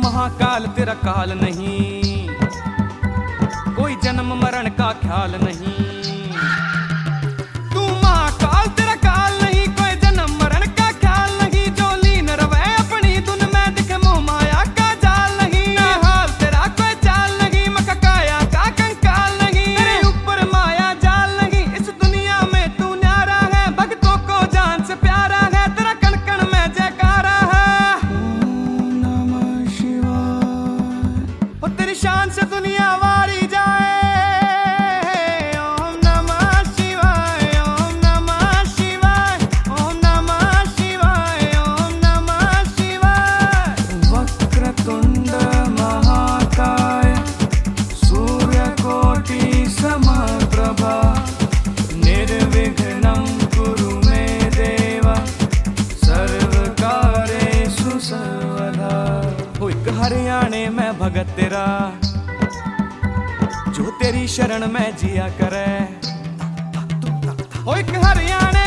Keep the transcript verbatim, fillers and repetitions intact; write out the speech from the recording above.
महाकाल तेरा काल नहीं, कोई जन्म मरण का ख्याल नहीं। तू महाकाल तेरा काल नहीं, कोई जन्म मरण का ख्याल नहीं। जो लीन रवे अपनी धुन में दिखे मोह माया का जाल नहीं। ना हाल तेरा कोई चाल नहीं, मका काया का कंकाल नहीं। तेरे ऊपर माया जाल नहीं, इस दुनिया में तू न्यारा है। भक्तों को जान से प्यारा है, तेरा कण कण में जयकारा है। ओम नमः शिवाय, और तेरी शान से दुनिया वारी जाए। हरियाणे में भगत तेरा, जो तेरी शरण में जिया करे। ओ एक हरियाणे